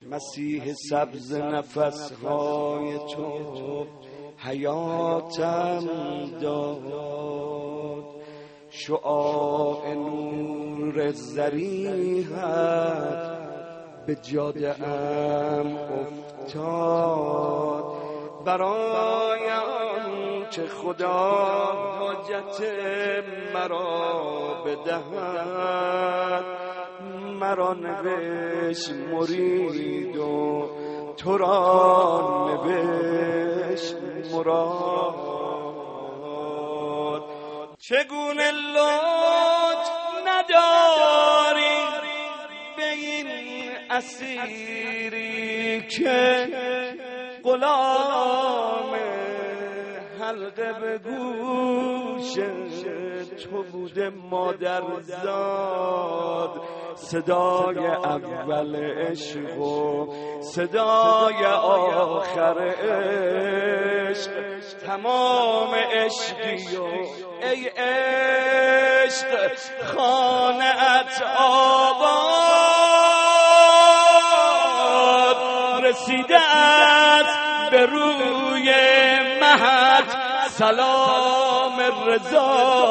مسیح سبز نفسهای تو حیاتم داد، شعاع نور ذریحت به جاده ام افتاد. برای آنچه خدا حاجت مرا بدهد، مرا نوشت مرید و تو را نوشت مراد. چگونه لطف نداری به این اسیری که غلام حلقه به گوش تو بوده مادرزاد. صدای اول عشق و صدای آخر عشق، تمام عشقی و ای عشق خانه‌ات آباد. رسیده است به روی مهد سلام رضا،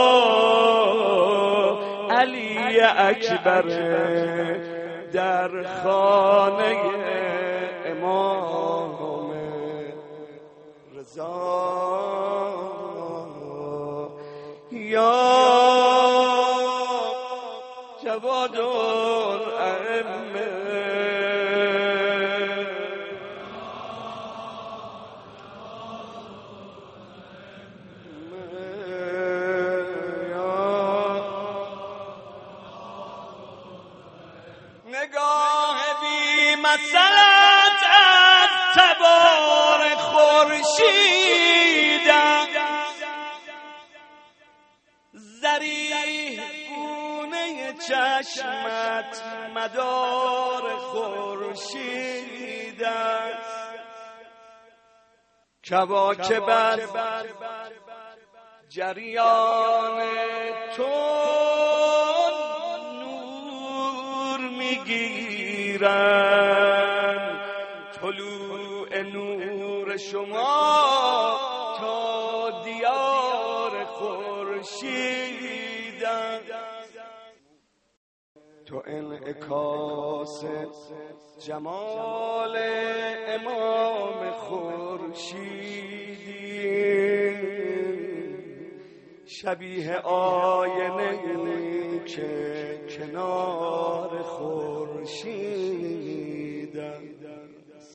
علی اکبر در خانه امام رضا. یا جواد الائمه نگاه بی مسلط از تبار خورشیدم، ذریح گونه چشمت مدار خورشید است. کواکب جریان تو میگیرن، طلوع نور شما تا دیار خورشیدن. تو انعکاس جمال امام خورشیدی، شبیه آینه که کنار خورشید